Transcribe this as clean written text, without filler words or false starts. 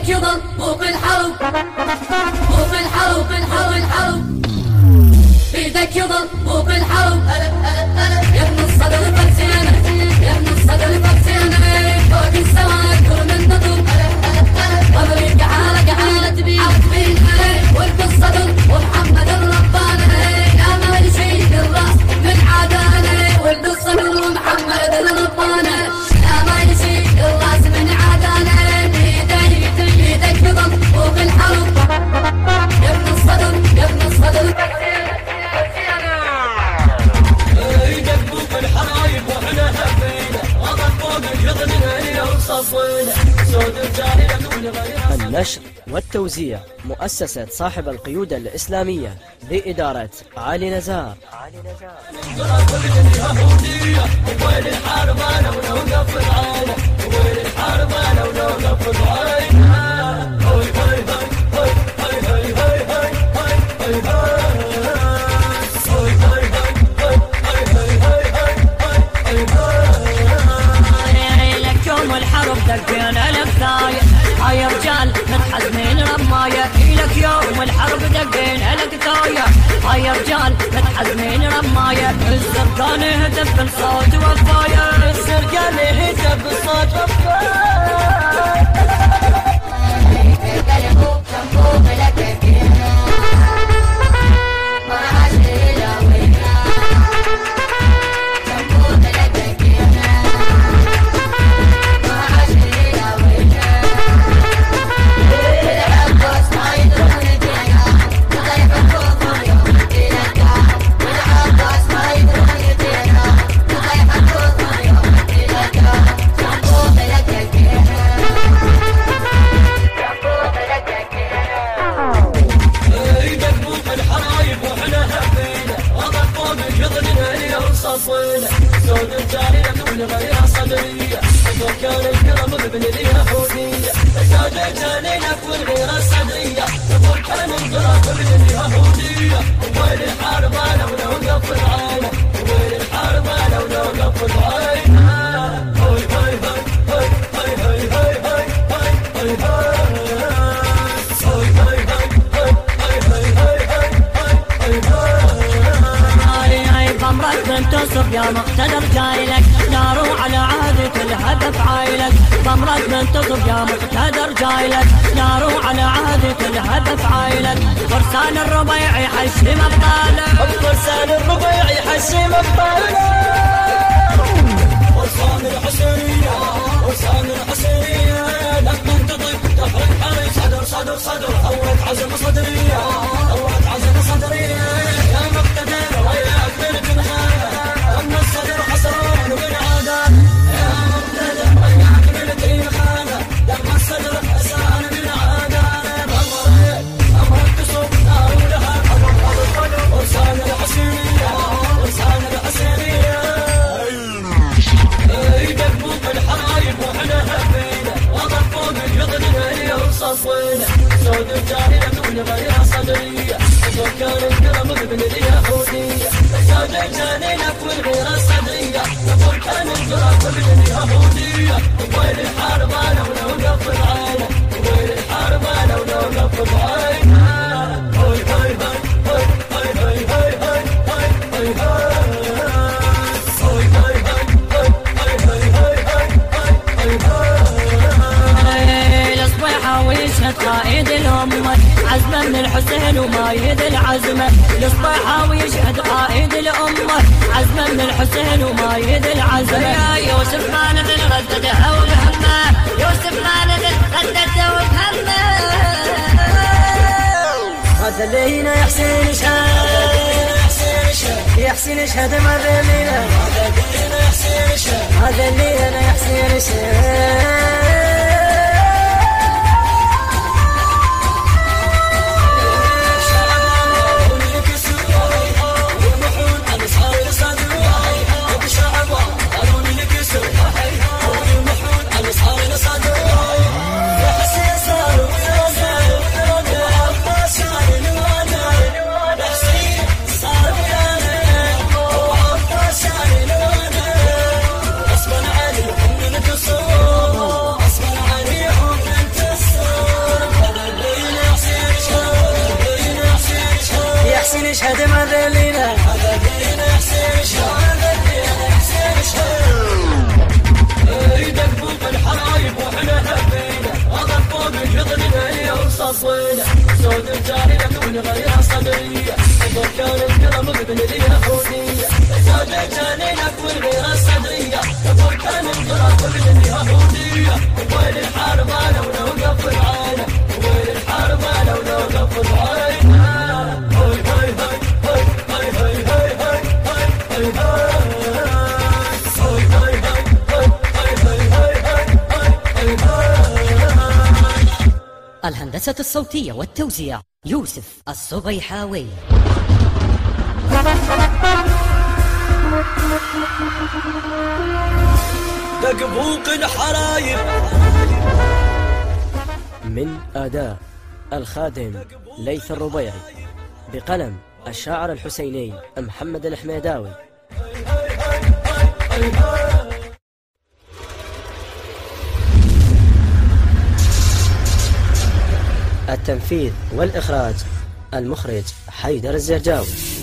بيدك يضل فوق الحرب، فوق الحرب، الحرب بيدك يضل فوق الحرب. يا ابن الصدر فكسينا، يا ابن الصدر فكسينا، فوق السماء كل من تطب. قبري جعالة تبين وانت الصدر ومحمد الرباني، يا ما يشيل الراس من عداني. وانت الصدر ومحمد الرباني، يا ما يشيل الراس من عداني. بيدك يضل فوق الحرب، يا ابن الصدر، يا ابن الصدر النشر والتوزيع مؤسسة صاحب القيودة الإسلامية بإدارة علي نزار. دقينا الكتاية هاي رجال متحزنين رماية، لك يوم الحرب دقينا الكتاية هاي رجال متحزنين رماية. السرقان يهتف بصوت وفاية، السرقان يهتف بصوت وفاية. سود الجارية من غير صدرية، وكان الكرم ابن ليها حودية. سود الجارية من غير صدرية، وكان الكرم ابن ليها حودية. وين الحرب انا ونوقف العين، وين الحرب انا ونوقف العين. هاي هاي هاي هاي هاي هاي هاي هاي هاي هاي تنتصر يا مقتدر جايلك، نارو على عهدك الهدف عايلك. ضمرك منتصر يا مقتدر جايلك، نارو على عهدك الهدف عايلك. فرسان الربيع يحشم ابطالك، فرسان الربيع يحشم ابطالك. فرسان الحسينية، فرسان الحسينية، لما تضيق تفرق علي صدر صدر صدر. أولت عزم صدرية، أولت عزم صدرية يا مقتدر وياك بالجنحان. لما الصدر حسران وبالعادات يا مقتدر وياك بالجنحان. لما الصدر حسران بالعادات أمرك تصب نار لها أمر. فرسان الحسينية، فرسان الحسينية، يدقوا بالحرايب واحنا هبينا. وضع فوق يضلنا يوصفونا. سود الجارية من غير صدرية، وكان الكرم ابن ليها حودية. سود الجارية من غير صدرية، وكان الكرم ابن ليها حودية. وين الحرب انا ونوقف العين، وين الحرب انا ونوقف العين. هاي هاي هاي هاي هاي هاي هاي هاي هاي قائد الأمة عزمه من الحسين ومايد العزمة. الصباحاوي يشهد قائد الأمة عزمه من الحسين ومايد العزمة. يا يوسف ما نزل ردده وبهمه، يوسف ما نزل ردده وبهمه. هذا اللي هنا يا حسين اشهد، يا حسين اشهد ما بيننا. هذا اللي هنا يا حسين اشهد. يشهد ما ذلينا هذا دين حسين شهر هذا دين حسين شهر يدقوا بالحرايب واحنا هبينا هذا فوق جذرنا يوصل صينا سود الجاهلة من غير صدرية وكان الكرم ابن اليهودية سود الجاهلة من غير صدرية وكان الكرم ابن اليهودية وين الحرب لو نوقف العين وين الحرب لو نوقف العين هاي هاي هاي هاي هاي هاي هاي هاي هاي الهندسة الصوتية والتوزيع يوسف الصبيحاوي. دقبوق الحرايب. من أداء الخادم ليث الربيعي بقلم الشاعر الحسيني محمد الحميداوي. التنفيذ والإخراج المخرج حيدر الزرجاوي.